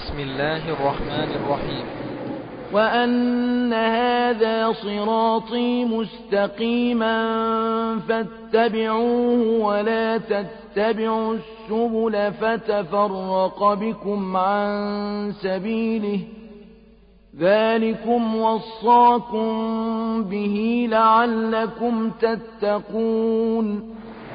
بسم الله الرحمن الرحيم. وأن هذا صراطي مستقيما فاتبعوه ولا تتبعوا السبل فتفرق بكم عن سبيله ذلكم وصاكم به لعلكم تتقون.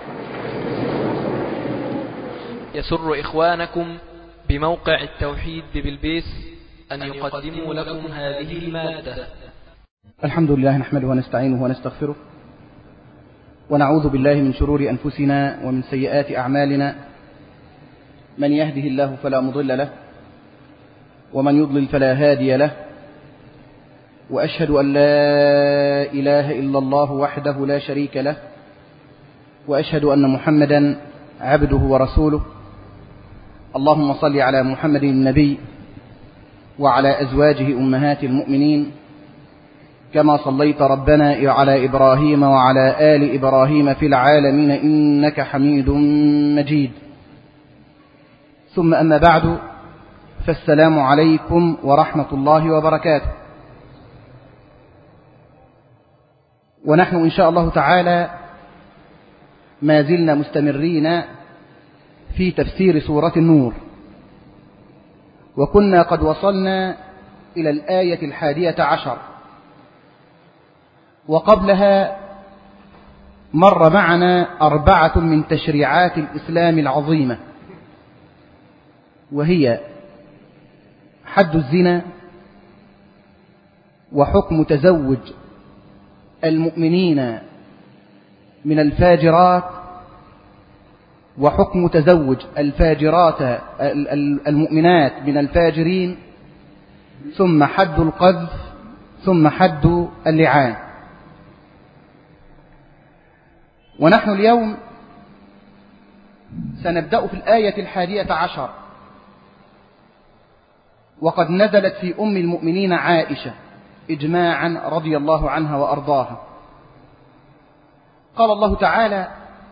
يسر إخوانكم بموقع التوحيد بالبيس أن يقدموا لكم هذه المادة. الحمد لله نحمده ونستعينه ونستغفره ونعوذ بالله من شرور أنفسنا ومن سيئات أعمالنا، من يهده الله فلا مضل له ومن يضلل فلا هادي له، وأشهد أن لا إله إلا الله وحده لا شريك له، وأشهد أن محمدا عبده ورسوله. اللهم صل على محمد النبي وعلى أزواجه أمهات المؤمنين كما صليت ربنا على إبراهيم وعلى آل إبراهيم في العالمين إنك حميد مجيد. ثم أما بعد، فالسلام عليكم ورحمة الله وبركاته. ونحن إن شاء الله تعالى ما زلنا مستمرين في تفسير سورة النور، وكنا قد وصلنا إلى الآية 11، وقبلها مر معنا 4 من تشريعات الإسلام العظيمة، وهي حد الزنا، وحكم تزوج المؤمنين من الفاجرات، وحكم تزوج الفاجرات المؤمنات من الفاجرين، ثم حد القذف، ثم حد اللعان. ونحن اليوم سنبدأ في الآية 11، وقد نزلت في أم المؤمنين عائشة إجماعا رضي الله عنها وأرضاها. قال الله تعالى: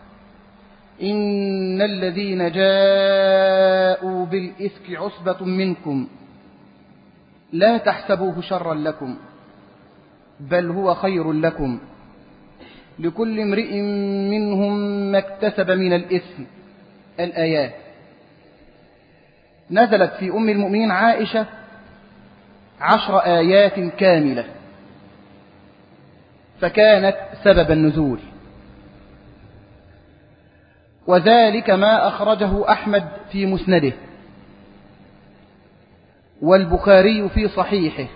إن الذين جاءوا بالإفك عصبة منكم لا تحسبوه شرا لكم بل هو خير لكم لكل امرئ منهم ما اكتسب من الإثم. الآيات نزلت في أم المؤمنين عائشة 10 آيات كاملة، فكانت سبب النزول، وذلك ما أخرجه أحمد في مسنده، والبخاري في صحيحه،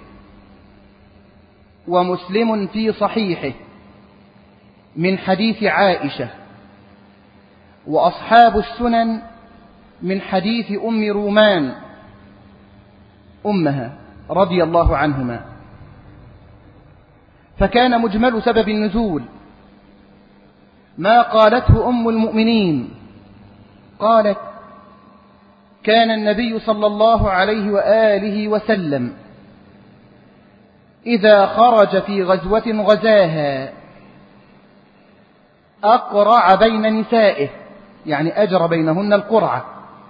ومسلم في صحيحه من حديث عائشة، وأصحاب السنن من حديث أم رومان أمها رضي الله عنهما. فكان مجمل سبب النزول ما قالته أم المؤمنين، قالت: كان النبي صلى الله عليه وآله وسلم إذا خرج في غزوة غزاها أقرع بين نسائه، يعني أجرى بينهن القرعة،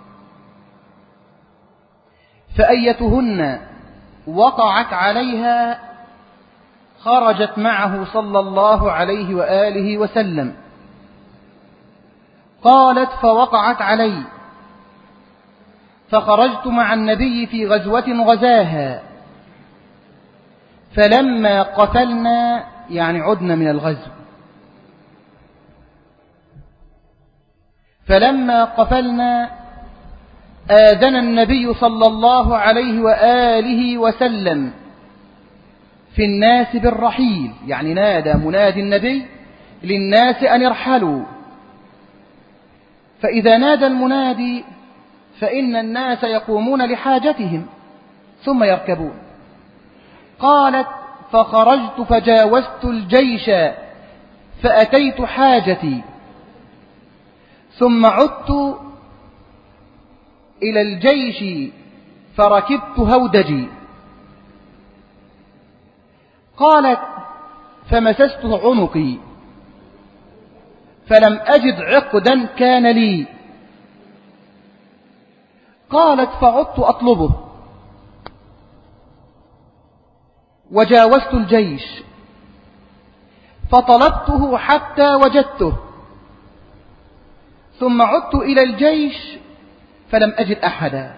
فأيتهن وقعت عليها خرجت معه صلى الله عليه وآله وسلم. قالت: فوقعت علي، فخرجت مع النبي في غزوة غزاها، فلما قتلنا، يعني عدنا من الغزو، فلما قفلنا آذن النبي صلى الله عليه وآله وسلم في الناس بالرحيل، يعني نادى منادي النبي للناس أن يرحلوا. فإذا نادى المنادي فإن الناس يقومون لحاجتهم ثم يركبون. قالت: فخرجت فجاوزت الجيش فأتيت حاجتي، ثم عدت إلى الجيش فركبت هودجي. قالت: فمسست عنقي فلم أجد عقدا كان لي. قالت: فعدت أطلبه وجاوزت الجيش فطلبته حتى وجدته، ثم عدت إلى الجيش فلم أجد أحدا.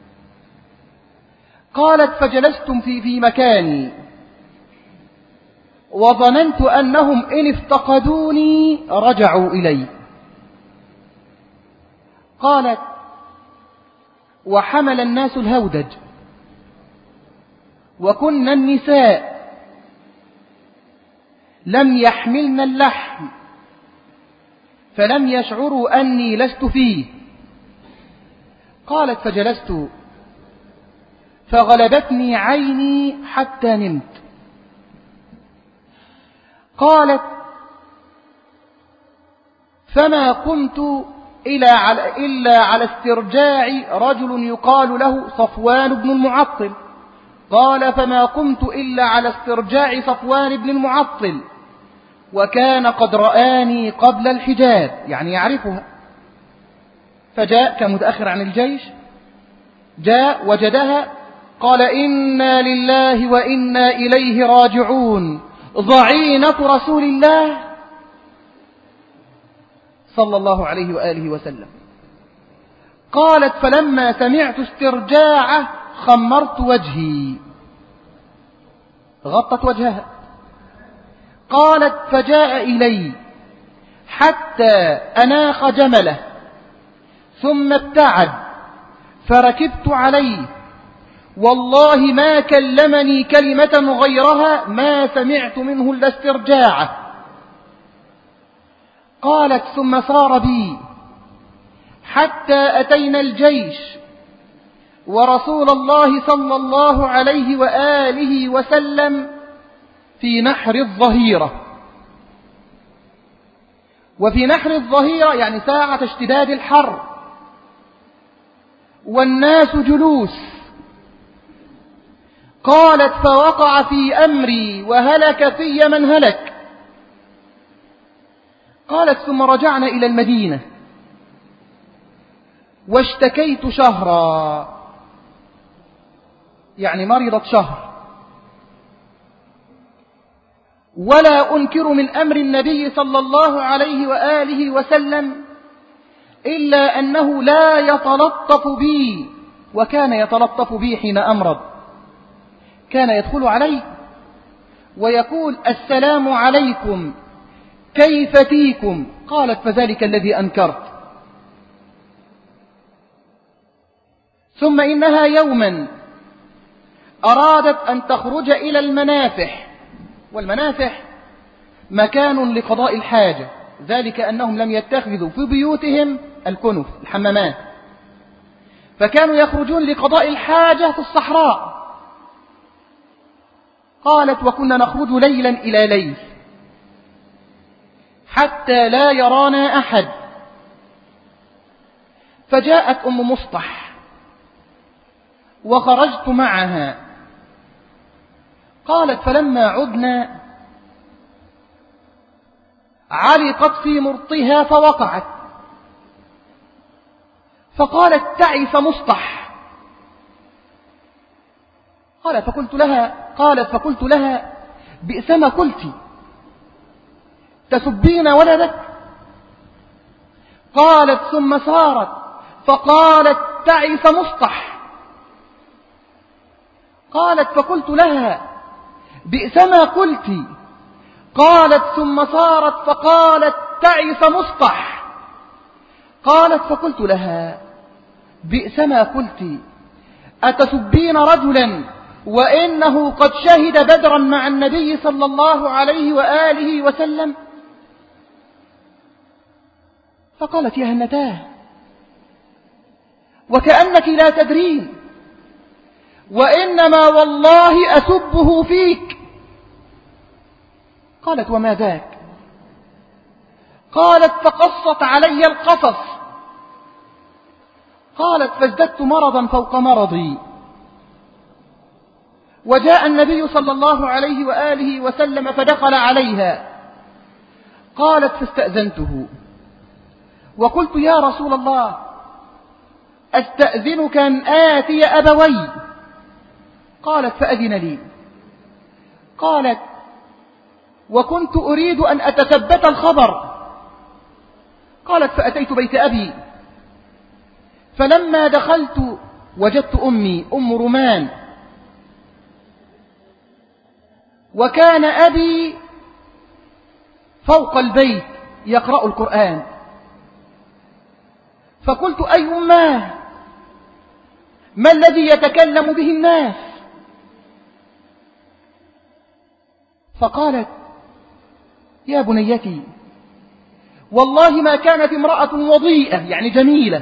قالت فجلست في مكاني وظننت أنهم إن افتقدوني رجعوا إلي. قالت وحمل الناس الهودج وكنا النساء لم يحملن اللحم فلم يشعروا أني لست فيه. قالت فجلست فغلبتني عيني حتى نمت. قالت فما كنت إلا على استرجاع رجل يقال له صفوان بن المعطل. قال فما كنت إلا على استرجاع صفوان بن المعطل، وكان قد رآني قبل الحجاب، يعني يعرفها. فجاء كمتأخر عن الجيش، جاء وجدها، قال إنا لله وإنا إليه راجعون، ضعينة رسول الله صلى الله عليه وآله وسلم. قالت فلما سمعت استرجاعه خمرت وجهي، غطت وجهها. قالت فجاء إلي حتى أناخ جمله ثم ابتعد فركبت عليه، والله ما كلمني كلمة غيرها ما سمعت منه إلا استرجاعه. قالت ثم سار بي حتى أتينا الجيش ورسول الله صلى الله عليه وآله وسلم في نحر الظهيرة. وفي نحر الظهيرة يعني ساعة اشتداد الحر، والناس جلوس. قالت فوقع في أمري وهلك في من هلك. قالت ثم رجعنا إلى المدينة واشتكيت شهرا، يعني مرضت شهر. ولا أنكر من أمر النبي صلى الله عليه وآله وسلم إلا أنه لا يتلطف بي، وكان يتلطف بي حين أمرض. كان يدخل علي ويقول السلام عليكم كيف فيكم؟ قالت فذلك الذي أنكرت. ثم إنها يوما أرادت أن تخرج إلى المنافح، والمنافح مكان لقضاء الحاجة، ذلك أنهم لم يتخذوا في بيوتهم الكنف الحمامات، فكانوا يخرجون لقضاء الحاجة في الصحراء. قالت وكنا نخرج ليلا إلى ليل حتى لا يرانا أحد. فجاءت أم مصطح وخرجت معها. قالت فلما عدنا علقت في مرطها فوقعت. فقالت تعس مصطح. قالت فقلت لها بئس ما قلت، تسبين ولدك؟ قالت ثم سارت فقالت تعس مصطح. قالت فقلت لها بئس ما قلت. قالت ثم سارت فقالت تعس مصطح. قالت فقلت لها بئس ما قلت، أتسبين رجلا وإنه قد شهد بدرا مع النبي صلى الله عليه وآله وسلم؟ فقالت يا هنتاه وكأنك لا تدرين، وإنما والله أسبه فيك. قالت وما ذاك؟ قالت فقصت علي القصص. قالت فازددت مرضا فوق مرضي، وجاء النبي صلى الله عليه وآله وسلم فدخل عليها. قالت فاستأذنته وقلت يا رسول الله أستأذنك أن آتي أبوي؟ قالت فأذن لي. قالت: وكنت أريد أن أتثبت الخبر. قالت: فأتيت بيت أبي، فلما دخلت وجدت أمي أم رومان، وكان أبي فوق البيت يقرأ القرآن، فقلت: أي أماه، ما الذي يتكلم به الناس؟ فقالت: يا بنيتي، والله ما كانت امرأة وضيئة، يعني جميلة،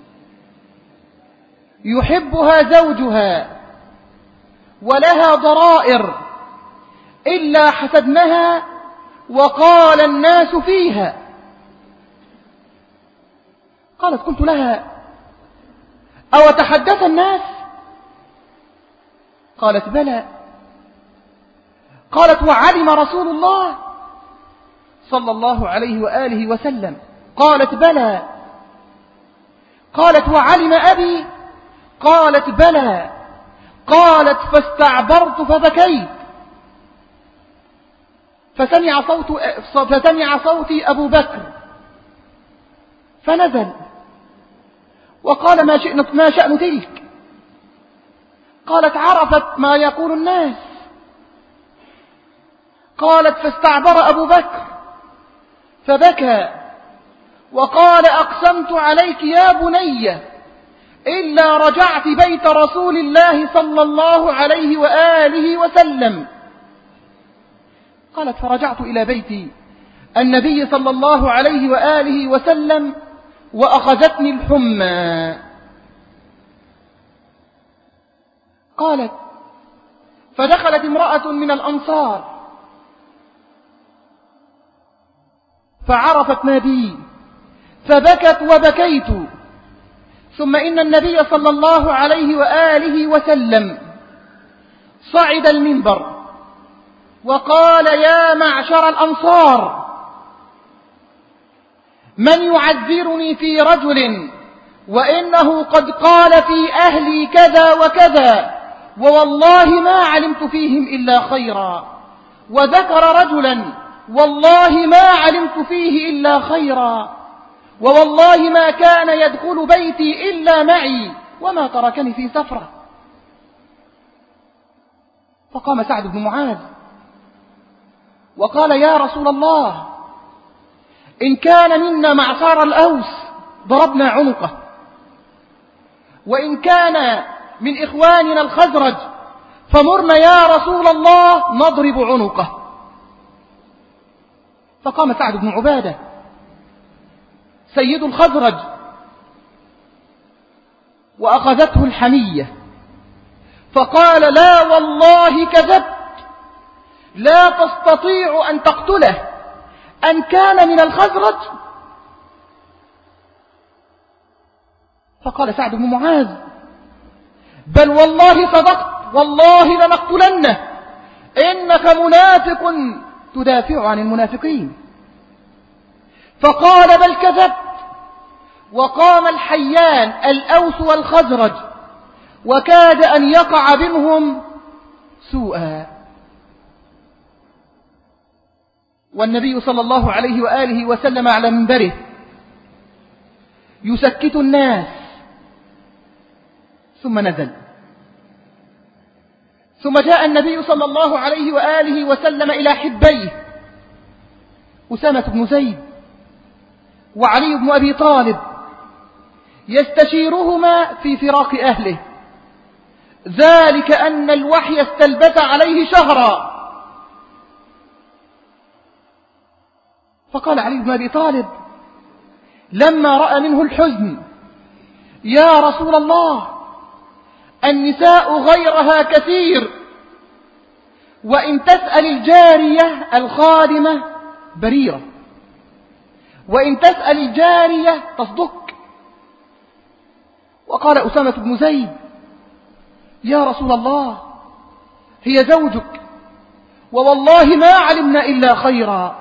يحبها زوجها ولها ضرائر إلا حسدنها وقال الناس فيها. قالت: قلت لها: أو تحدث الناس؟ قالت: بلى. قالت: وعلم رسول الله صلى الله عليه وآله وسلم؟ قالت: بلى. قالت: وعلم أبي؟ قالت: بلى. قالت: فاستعبرت فبكيت، فسمع صوتي أبو بكر فنزل وقال: ما شأن تلك؟ قالت: عرفت ما يقول الناس. قالت: فاستعبر أبو بكر فبكى وقال: أقسمت عليك يا بني إلا رجعت بيت رسول الله صلى الله عليه وآله وسلم. قالت: فرجعت إلى بيت النبي صلى الله عليه وآله وسلم وأخذتني الحمى. قالت: فدخلت امرأة من الأنصار فعرفت ما بي فبكت وبكيت. ثم إن النبي صلى الله عليه وآله وسلم صعد المنبر وقال: يا معشر الأنصار، من يعذرني في رجل وإنه قد قال في أهلي كذا وكذا، ووالله ما علمت فيهم إلا خيرا، وذكر رجلا والله ما علمت فيه إلا خيرا، ووالله ما كان يدخل بيتي إلا معي وما تركني في سفرة. فقام سعد بن معاذ وقال: يا رسول الله، إن كان منا معشر الأوس ضربنا عنقه، وإن كان من إخواننا الخزرج فمرنا يا رسول الله نضرب عنقه. فقام سعد بن عبادة سيد الخزرج وأخذته الحمية فقال: لا والله كذبت، لا تستطيع أن تقتله، أن كان من الخزرج؟ فقال سعد بن معاذ: بل والله صدقت، والله لنقتلنه، إنك منافق تدافع عن المنافقين. فقال: بل كذبت. وقام الحيان الأوس والخزرج وكاد أن يقع منهم سوءا، والنبي صلى الله عليه وآله وسلم على منبره يسكت الناس، ثم نزل. ثم جاء النبي صلى الله عليه وآله وسلم إلى حبيه أسامة بن زيد وعلي بن أبي طالب يستشيرهما في فراق أهله، ذلك أن الوحي استلبث عليه شهرا. فقال علي بن أبي طالب لما رأى منه الحزن: يا رسول الله، النساء غيرها كثير، وإن تسأل الجارية الخادمة بريرة، وإن تسأل الجارية تصدق. وقال أسامة بن زيد: يا رسول الله، هي زوجك، ووالله ما علمنا إلا خيرا.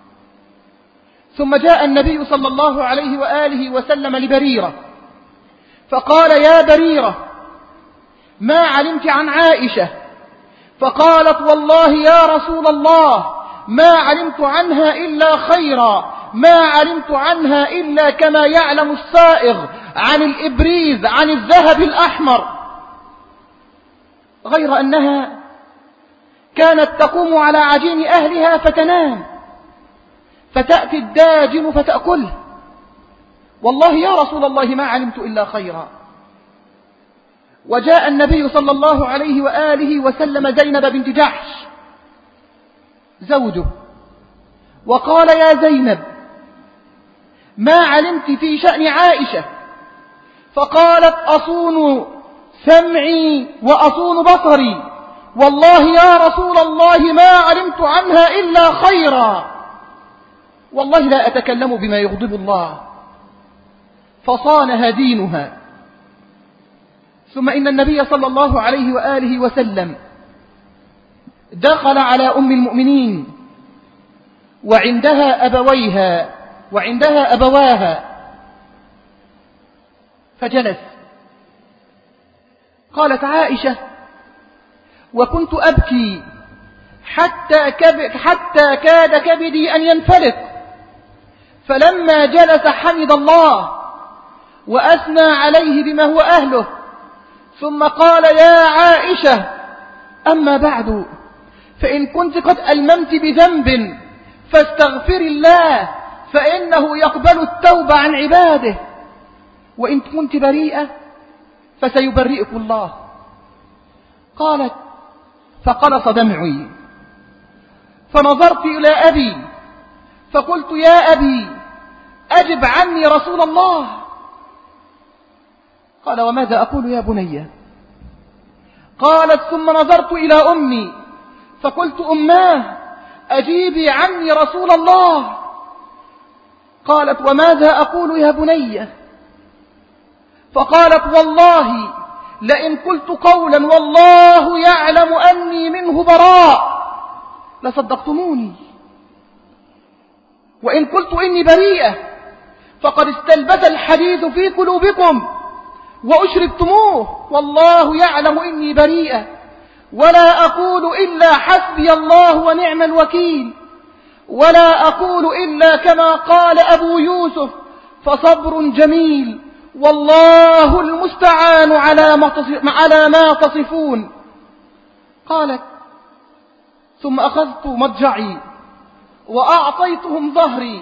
ثم جاء النبي صلى الله عليه وآله وسلم لبريرة فقال: يا بريرة، ما علمت عن عائشة؟ فقالت والله يا رسول الله ما علمت عنها إلا خيرا، ما علمت عنها إلا كما يعلم السائغ عن الإبريز عن الذهب الأحمر، غير أنها كانت تقوم على عجين أهلها فتنام، فتأتي الداجن فتأكله. والله يا رسول الله ما علمت إلا خيرا. وجاء النبي صلى الله عليه وآله وسلم زينب بنت جحش زوجه وقال يا زينب ما علمت في شأن عائشة؟ فقالت أصون سمعي وأصون بصري، والله يا رسول الله ما علمت عنها إلا خيرا، والله لا أتكلم بما يغضب الله. فصانها دينها. ثم إن النبي صلى الله عليه وآله وسلم دخل على أم المؤمنين وعندها أبواها فجلس. قالت عائشة وكنت أبكي حتى كاد كبدي أن ينفلق، فلما جلس حمد الله وأثنى عليه بما هو أهله، ثم قال يا عائشة أما بعد فإن كنت قد ألممت بذنب فاستغفر الله فإنه يقبل التوبة عن عباده، وإن كنت بريئة فسيبرئك الله. قالت فقلص دمعي فنظرت إلى أبي فقلت يا أبي أجب عني رسول الله. قال وماذا أقول يا بني؟ قالت ثم نظرت إلى أمي فقلت أماه أجيبي عني رسول الله. قالت وماذا أقول يا بني؟ فقالت والله لئن قلت قولا والله يعلم أني منه براء لصدقتموني، وإن قلت إني بريئة فقد استلبث الحديث في قلوبكم وأشربتموه، والله يعلم إني بريئة، ولا أقول إلا حسبي الله ونعم الوكيل، ولا أقول إلا كما قال أبو يوسف فصبر جميل والله المستعان على ما تصفون. قالت ثم أخذت مضجعي وأعطيتهم ظهري،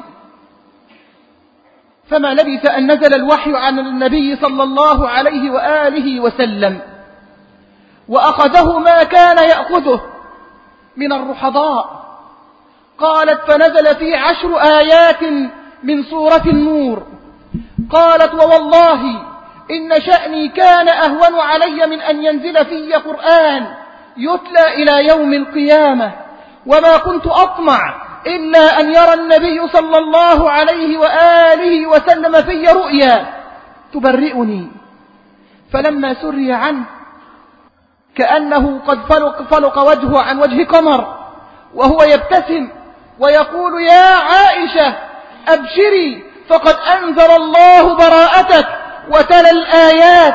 فما لبث أن نزل الوحي عن النبي صلى الله عليه وآله وسلم وأخذه ما كان يأخذه من الرحضاء. قالت فنزل فيه 10 آيات من سورة النور. قالت ووالله إن شأني كان أهون علي من أن ينزل في قرآن يتلى إلى يوم القيامة، وما كنت أطمع إلا أن يرى النبي صلى الله عليه وآله وسلم في رؤيا تبرئني. فلما سري عنه كأنه قد فلق وجهه عن وجه قمر وهو يبتسم ويقول يا عائشة أبشري فقد أنزل الله براءتك وتلا الآيات.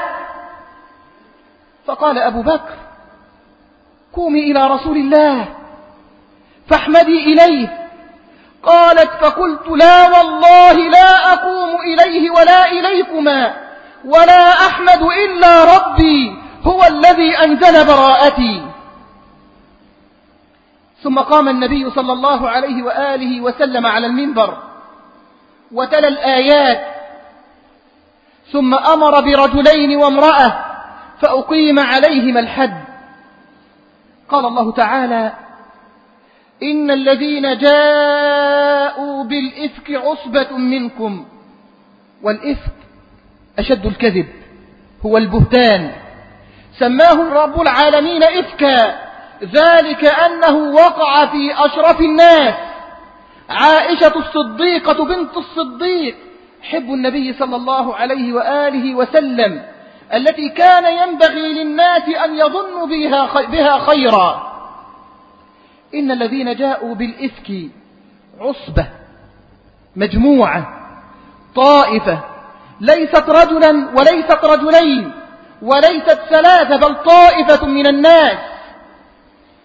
فقال أبو بكر قومي إلى رسول الله فاحمدي إليه. قالت فقلت لا والله لا أقوم إليه ولا إليكما ولا أحمد إلا ربي هو الذي أنزل براءتي. ثم قام النبي صلى الله عليه وآله وسلم على المنبر وتلا الآيات، ثم أمر برجلين وامرأة فأقيم عليهما الحد. قال الله تعالى إن الذين جاءوا بالإفك عصبة منكم، والإفك أشد الكذب هو البهتان، سماه رب العالمين إفكا، ذلك أنه وقع في أشرف الناس عائشة الصديقة بنت الصديق حب النبي صلى الله عليه وآله وسلم، التي كان ينبغي للناس أن يظنوا بها خيرا. إن الذين جاءوا بالإفك عصبة، مجموعة، طائفة، ليست رجلا وليست رجلين وليست 3 بل طائفة من الناس.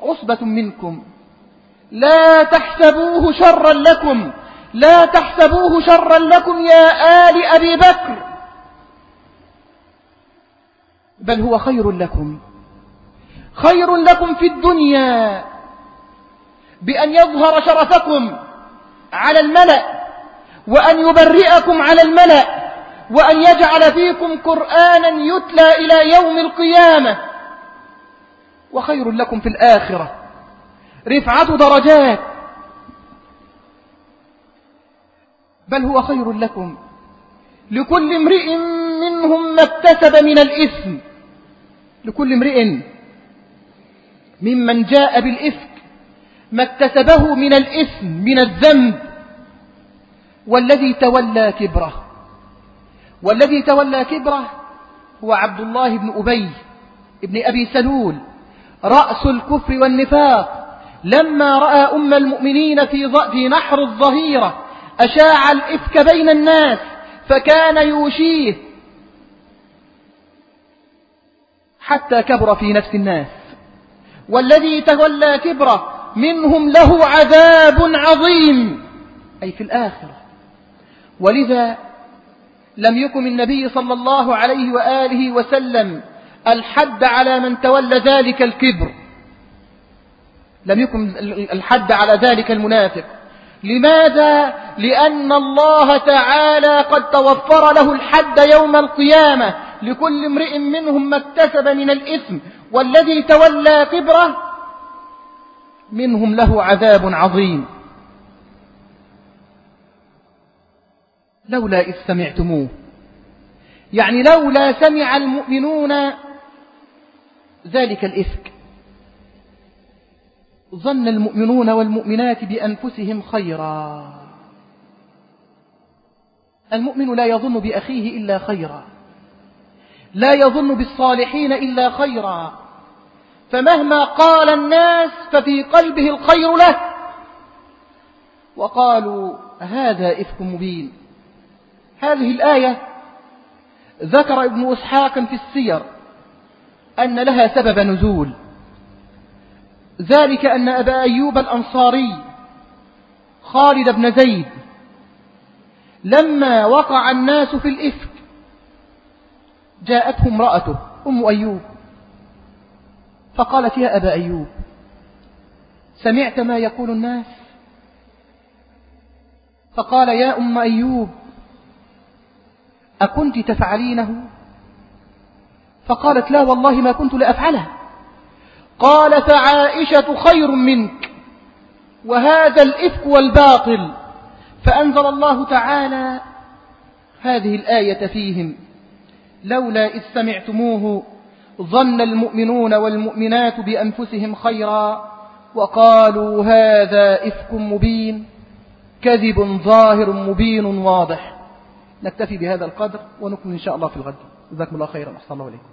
عصبة منكم لا تحسبوه شرا لكم، لا تحسبوه شرا لكم يا آل أبي بكر، بل هو خير لكم، خير لكم في الدنيا بأن يظهر شرفكم على الملأ، وأن يبرئكم على الملأ، وأن يجعل فيكم قرآنا يتلى إلى يوم القيامة، وخير لكم في الآخرة رفعة درجات، بل هو خير لكم. لكل امرئ منهم ما اكتسب من الإثم، لكل امرئ ممن جاء بالإفك ما اكتسبه من الإثم من الذنب. والذي تولى كبره، والذي تولى كبره هو عبد الله بن أبي ابن أبي سلول رأس الكفر والنفاق، لما رأى أم المؤمنين في نحر الظهيرة أشاع الإفك بين الناس فكان يوشيه حتى كبر في نفس الناس. والذي تولى كبره منهم له عذاب عظيم، أي في الآخرة. ولذا لم يكن النبي صلى الله عليه وآله وسلم الحد على من تولى ذلك الكبر، لم يكن الحد على ذلك المنافق. لماذا؟ لأن الله تعالى قد توفر له الحد يوم القيامة، لكل امرئ منهم ما اكتسب من الإثم، والذي تولى كبره منهم له عذاب عظيم. لولا إذ سمعتموه، يعني لولا سمع المؤمنون ذلك الإفك ظن المؤمنون والمؤمنات بأنفسهم خيرا. المؤمن لا يظن بأخيه إلا خيرا، لا يظن بالصالحين إلا خيرا، فمهما قال الناس ففي قلبه الخير له. وقالوا هذا إفك مبين. هذه الآية ذكر ابن إسحاق في السير أن لها سبب نزول، ذلك أن أبا أيوب الأنصاري خالد بن زيد لما وقع الناس في الإفك جاءته امرأته أم أيوب فقالت يا أبا أيوب سمعت ما يقول الناس؟ فقال يا أم أيوب أكنت تفعلينه؟ فقالت لا والله ما كنت لأفعله. قال فعائشة خير منك، وهذا الإفك والباطل. فأنزل الله تعالى هذه الآية فيهم لولا إذ سمعتموه ظن المؤمنون والمؤمنات بأنفسهم خيرا وقالوا هذا إفك مبين، كذب ظاهر مبين واضح. نكتفي بهذا القدر ونكمل إن شاء الله في الغد. جزاكم الله خيرا. أحسن الله إليكم.